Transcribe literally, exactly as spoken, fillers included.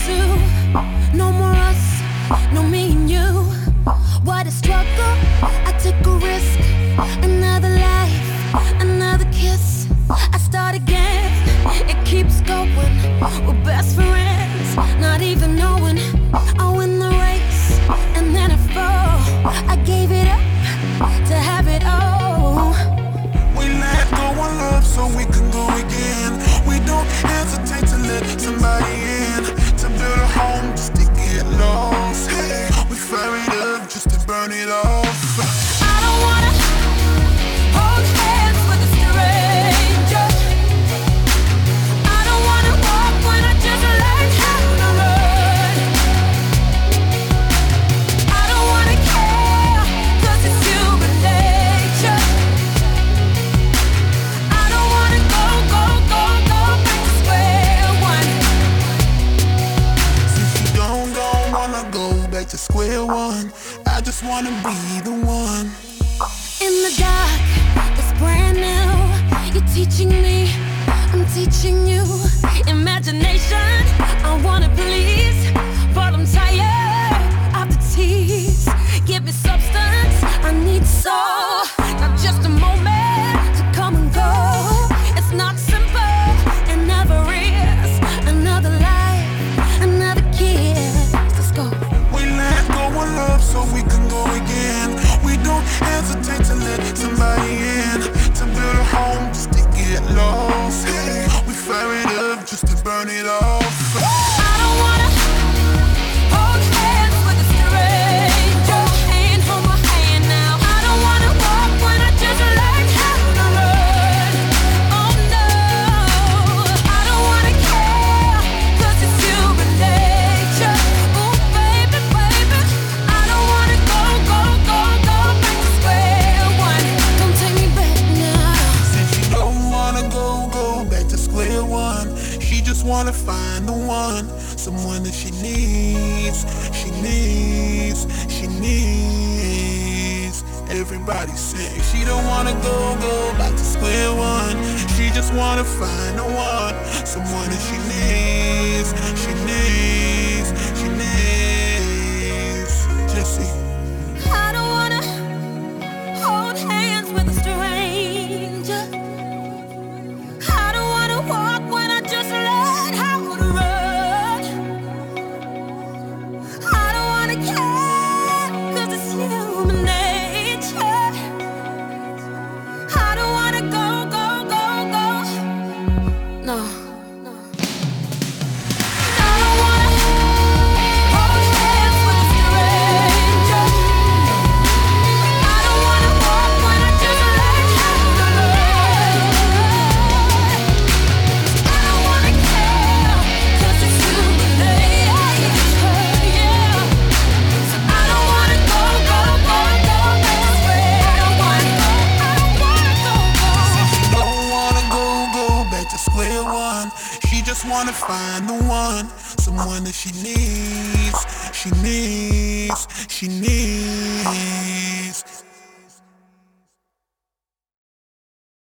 two. No more us, no me and you. What a struggle, I took a risk. Another life, another kiss. I start again, it keeps going. We're best friends, not even knowing I win the race, and then I fall. I gave it up to have it all. We let go of love so we can go again. We don't hesitate to let somebody in, to build a home just to get lost. Hey, we fire it up just to burn it off. I don't wanna hold hands with a stranger. I don't wanna walk when I just learned how to run. I don't wanna care, 'cause it's human nature. I don't wanna go, go, go, go back to square one. Since you don't, don't wanna go back to square one, I just wanna be the one. In the dark, it's brand new. You're teaching me, I'm teaching you. Imagination, I wanna please, but I'm tired of the tease. Give me substance, I need soul, not just a moment to come and go. It's not simple, it never is. Another life, another kiss. Let's go. We let go of love so we can go again. We don't hesitate to let somebody in, to build a home just to get lost. Hey, we fire it up just to burn it off. I don't wanna hold hands with a stranger. Hand hold my hand now. I don't wanna walk when I just learned how to run. Oh no, I don't wanna care, 'cause it's human nature. Ooh baby, baby, I don't wanna go, go, go, go back to square one. Don't take me back now. Since you don't wanna go, go back to square one, she just wanna find the one, someone that she needs, she needs, she needs. Everybody say she don't wanna go, go back to square one. She just wanna find the one, someone that she needs, she needs, she needs. Jesse. I don't wanna hold hands with a stranger. I don't wanna walk when I just learned how to run. I don't wanna care, 'cause it's human nature. I don't wanna go, go, go, go. No. I don't wanna hold hands with a stranger. I don't wanna walk when I just learned how to run. I don't wanna care, 'cause it's human nature, yeah. So I don't wanna go, go, go, go back to square one. I don't wanna go, go. Don't wanna go, go back to square one. She just wanna find the one, someone that she needs, she needs, she needs.